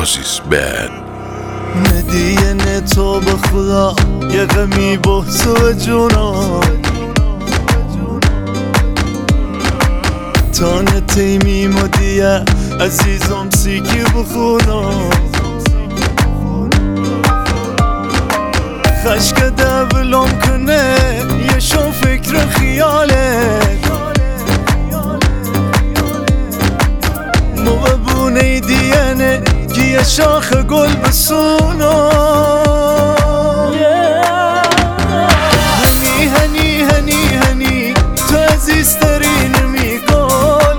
Rosie's band. مدینه تو به خدا یه غمی بحث و جونا تانه تیمی مدیه عزیزم سیکی بخونا خشک دبلم کنه یه شو فکر خیاله موبونه دیانه که یه شاخ گل بسونا هنی هنی هنی هنی تو عزیزترین میگل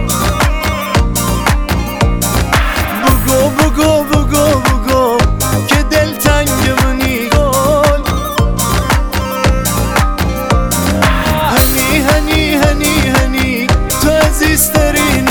بگو بگو بگو بگو که دل تنگ منی گل هنی هنی هنی هنی تو عزیزترین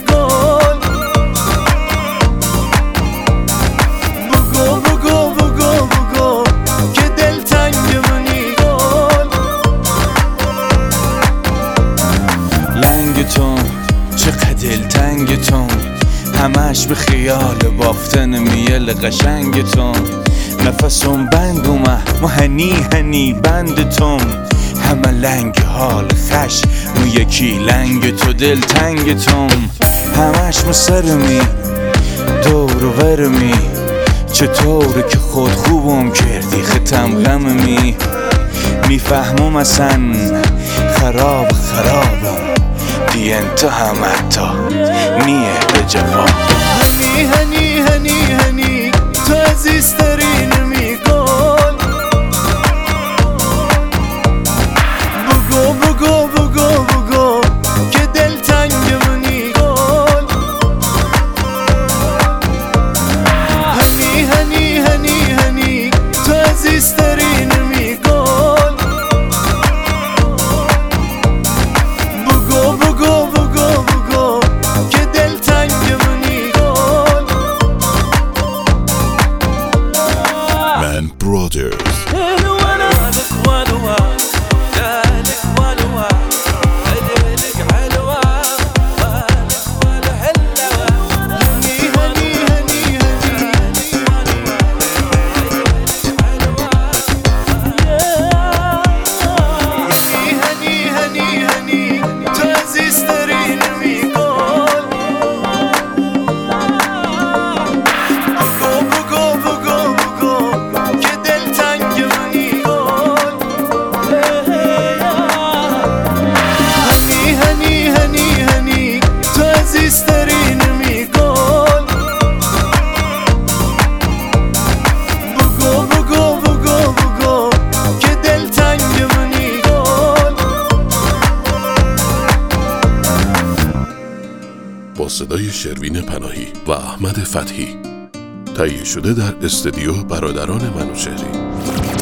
چقدر دلتنگتون همش به خیال بافتن میل قشنگتون نفسم بند اومه هنی هنی بندتون همه لنگ حال خش اون یکی لنگ تو دلتنگتون همش مسرمی دور و ورمی چطوره که خود خوبم کردی ختم غممی میفهمم اصلا خراب خرابم بی انتها حتی نیه به جواب هنی هنی هنی هنی تو عزیزترین میگل بگو بگو بگو بگو که دل تنگ منی گل هنی هنی هنی هنی تو عزیزترین میگل بگو بگو بگو بگو که دل تنگ منی گل Man Brothers. عزیزترین میگل بگو بگو بگو بگو که دل تنگ منی گل با صدای شروین پناهی و احمد فتحی تهیه شده در استودیو برادران منوچهری.